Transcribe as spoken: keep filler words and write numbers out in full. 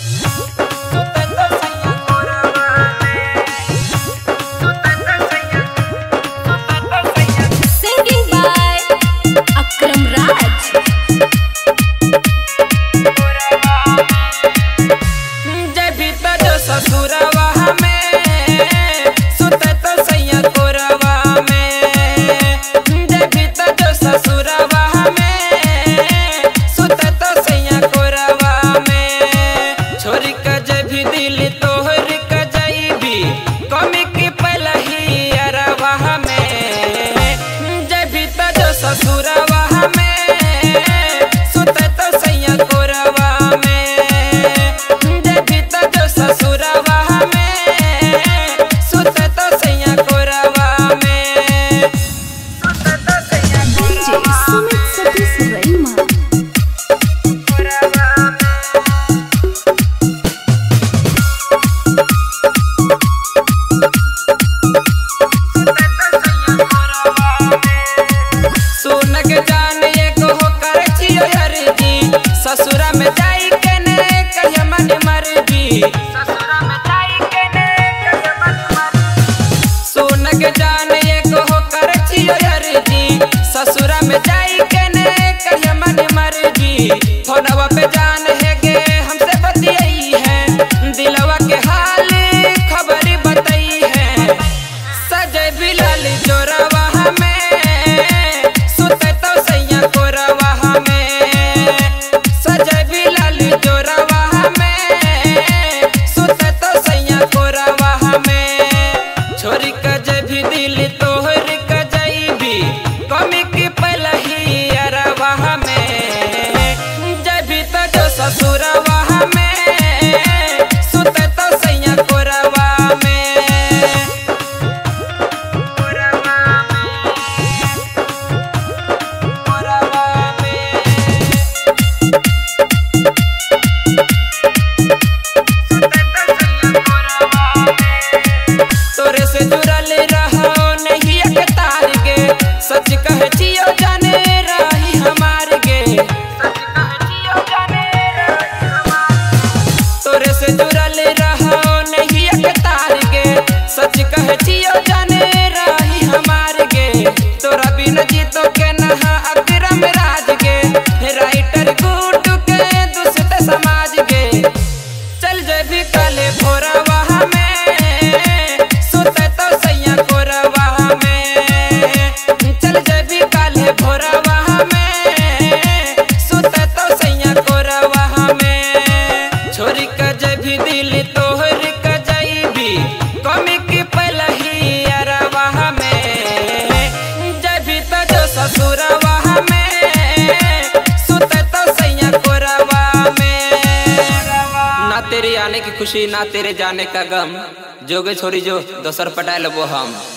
ससुरा में जाई के ने कहिया मन मर्जी, ससुरा में जाई के ने कहिया मन मर्जी। सोन के जान एको हो कर छियो अर्जी, ससुरा में जाई के ने कहिया मन मर्जी। फोनवा पे जान है के हमसे बतियाई है, दिलवा के हाल खबरी बताई है। सजय बिलाल जोरवा में सुते तो सैया कोरवा में, सजय बिलाल जोरवा में सुते तो सैया कोरवा में। छोरी का जब भी दिल तोहर का जाइबी कमी की पलही अरवा में, जब भी तो जो ससुरवा में सुते तो सैया कोरवा में, कोरवा में, कोरवा में। तोरे से जुड़ल रहो नहीं एक तार के, सच कह जियो जाने रही हमार के, सच कह जियो जाने रही हमार। तोरे से जुड़ल रहो नहीं एक तार के, सच कह जियो जाने रही हमार के। तोरा बिन जीतो के नहा अकरम राज के, राइटर गुड्डू के दुष्ट समाज के। चल जे भी काले भोरवा में सुते तो सैया कोरवा में, चल जे भी काले भोरवा में सुते तो सैया कोरवा में। छोरी का जे भी दिल तोहर का जाइबी कमी की पलही अरवा में, जे भी तो जो ससुरवा में सुते तो सैया कोरवा में। ना तेरे आने की खुशी ना तेरे जाने का गम, जोगे छोरी जो दोसर पटाए लो हम।